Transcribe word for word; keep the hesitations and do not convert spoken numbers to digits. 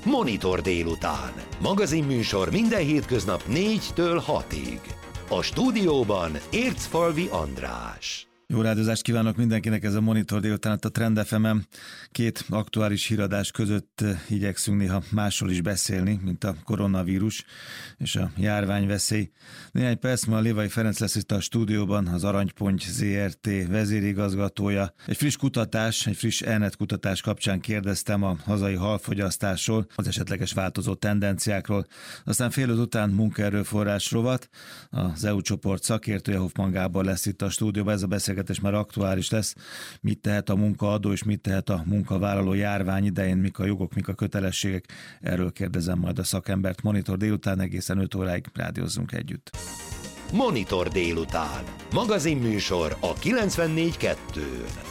Monitor délután. Magazinműsor minden hétköznap négytől hatig. A stúdióban Ércfalvi András. Jó rádiózást kívánok mindenkinek, ez a Monitor délután a Trend ef emen. Két aktuális híradás között igyekszünk néha másról is beszélni, mint a koronavírus és a járványveszély. Néhány perc múlva Lévai Ferenc lesz itt a stúdióban, az Aranyponty zé er té vezérigazgatója. Egy friss kutatás, egy friss e-net kutatás kapcsán kérdeztem a hazai halfogyasztásról, az esetleges változó tendenciákról. Aztán fél öt után munkaerőforrás rovat, az é u csoport szakértője Hoffmann Gábor lesz itt a stúdióban. Ez a beszélgetés már aktuális lesz. Mit tehet a munkaadó és mit tehet a munkavállaló járvány idején, mik a jogok, mik a kötelességek? Erről kérdezem majd a szakembert. Monitor délután egészen öt óráig rádiózzunk együtt. Monitor délután. Magazinműsor a kilencvennégy kettőn.